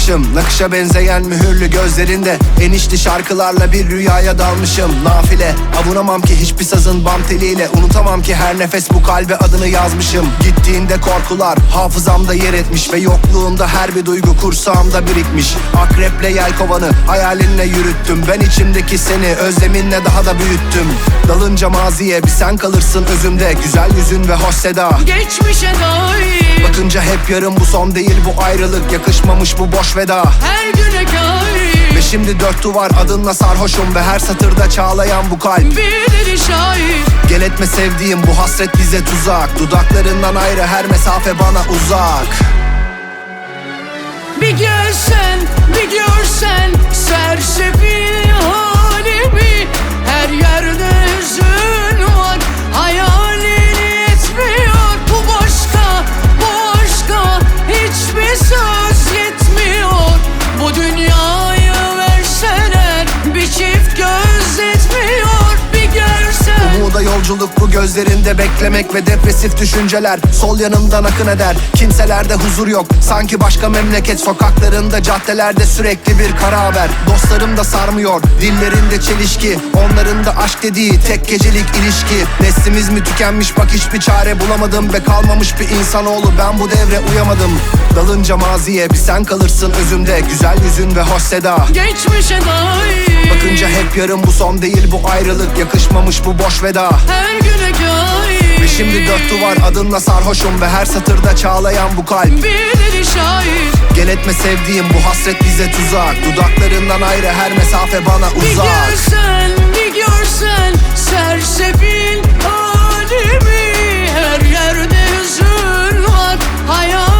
kalmışım. Nakışa benzeyen mühürlü gözlerinde enişli şarkılarla bir rüyaya dalmışım. Nafile avunamam ki hiçbir sazın bam teliyle. Unutamam ki her nefes bu kalbe adını yazmışım. Gittiğinde korkular hafızamda yer etmiş ve yokluğunda her bir duygu kursağımda birikmiş. Akreple yelkovanı hayalinle yürüttüm. Ben içimdeki seni özleminle daha da büyüttüm. Dalınca maziye bir sen kalırsın özümde. Güzel yüzün ve hoş seda geçmişe dair. Bakınca hep yarım, bu son değil bu ayrılık. Yakışmamış bu boş veda, Her güne kair. ve şimdi dört duvar adınla sarhoşum. Ve her satırda çağlayan bu kalp Bir deli şair. gel etme sevdiğim, bu hasret bize tuzak. Dudaklarından ayrı her mesafe bana uzak. Bir gelsen, bir görsen sersefil halimi. Her yerde hüzün var, hayalini yetmiyor. Bu başka, bu aşka hiçbir söz yetmiyor. Bu dünyayı verseler bir çift göz etmiyor. Bir görsen. Umuda yolculuk bu gözlerinde beklemek ve depresif düşünceler sol yanımdan akın eder. Kimselerde huzur yok, sanki başka memleket sokaklarında, caddelerde sürekli bir kara haber. Dostlarım da sarmıyor, dillerinde çelişki, onların da aşk dediği tek gecelik ilişki. Neslimiz mi tükenmiş, bak hiçbir çare bulamadım ve kalmamış bir insanoğlu, ben bu devre uyamadım. Dalınca maziye bir sen kalırsın özümde. Güzel yüzün ve hoş seda Geçmişe dair. bakınca hep yarım, bu son değil bu ayrılık. Yakışmamış bu boş veda, Her güne kair. ve şimdi dört duvar adınla sarhoşum. Ve her satırda çağlayan bu kalp Bir deli şair. gel etme sevdiğim, bu hasret bize tuzak. Dudaklarından ayrı her mesafe bana Bir uzak. görsen, bir görsen sersefil halimi. Her yerde hüzün var,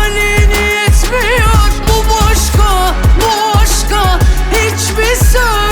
hayalini yetmiyor. Bu başka, bu aşka hiçbir söz